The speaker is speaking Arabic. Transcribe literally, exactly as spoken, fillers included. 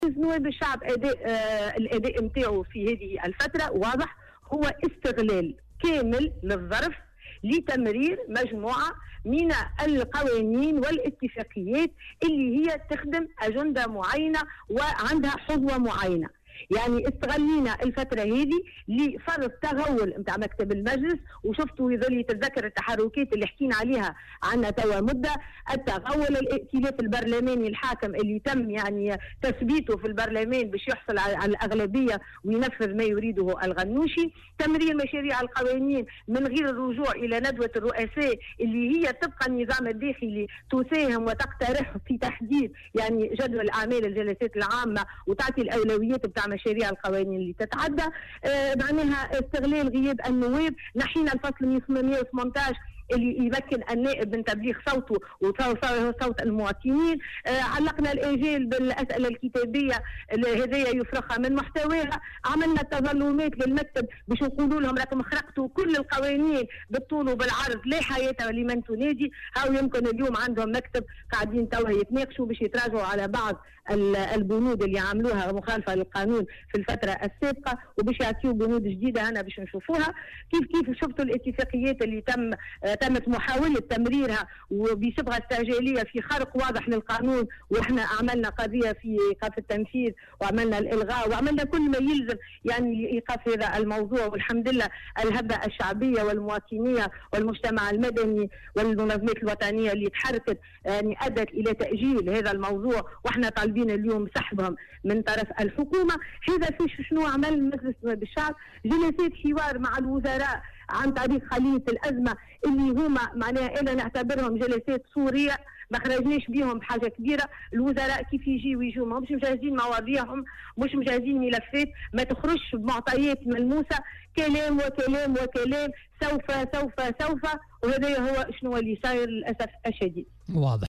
نواب الشعب اداء آه الاداء نتاعو في هذه الفتره واضح، هو استغلال كامل للظرف لتمرير مجموعه من القوانين والاتفاقيات اللي هي تخدم اجنده معينه وعندها حظوه معينه. يعني استغلينا الفترة هذه لفرض تغول نتاع مكتب المجلس، وشفتوا يظل يتذكر التحركات اللي حكينا عليها عنا توا مدة، التغول الائتلاف البرلماني الحاكم اللي تم يعني تثبيته في البرلمان باش يحصل على الأغلبية وينفذ ما يريده الغنوشي، تمرير مشاريع القوانين من غير الرجوع إلى ندوة الرؤساء اللي هي تبقى النظام الداخلي تساهم وتقترح في تحديد يعني جدول أعمال الجلسات العامة وتعطي الأولويات بتاع مشاريع القوانين اللي تتعدى. آه معناها استغلال غياب النواب، نحينا الفصل ثمانمئة وثمانية عشر اللي يمكن النائب من تبليغ صوته وصوت المواطنين. آه علقنا الاجال بالاسئله الكتابيه هذايا يفرخها من محتواها، عملنا تظلمات للمكتب باش نقولوا لهم راكم خرقتوا كل القوانين بالطول وبالعرض لا حياه لمن تنادي. هاو يمكن اليوم عندهم مكتب قاعدين توا يتناقشوا باش يتراجعوا على بعض البنود اللي عملوها مخالفه للقانون في الفتره السابقه وباش يعطيوا بنود جديده هنا باش نشوفوها. كيف كيف شفتوا الاتفاقيات اللي تم تمت محاوله تمريرها وبصبغه استعجاليه في خرق واضح للقانون، واحنا عملنا قضيه في ايقاف التنفيذ وعملنا الالغاء وعملنا كل ما يلزم يعني لايقاف هذا الموضوع. والحمد لله الهبه الشعبيه والمواطنيه والمجتمع المدني والمنظمات الوطنيه اللي تحركت يعني ادت الى تاجيل هذا الموضوع، واحنا طالبين اليوم سحبهم من طرف الحكومه. هذا في شنو عمل مجلس نواب الشعب؟ جلسات حوار مع الوزراء عن طريق خلية الأزمة اللي هما معناها أنا نعتبرهم جلسات صورية، ما خرجناش بيهم بحاجة كبيرة. الوزراء كيف يجيوا يجوا ما مش مجهزين مواضيعهم، مش مجهزين ملفات، ما تخرجش بمعطيات ملموسة، كلام وكلام وكلام، سوف سوف سوف، وهذا هو شنو اللي صاير للأسف الشديد. واضح.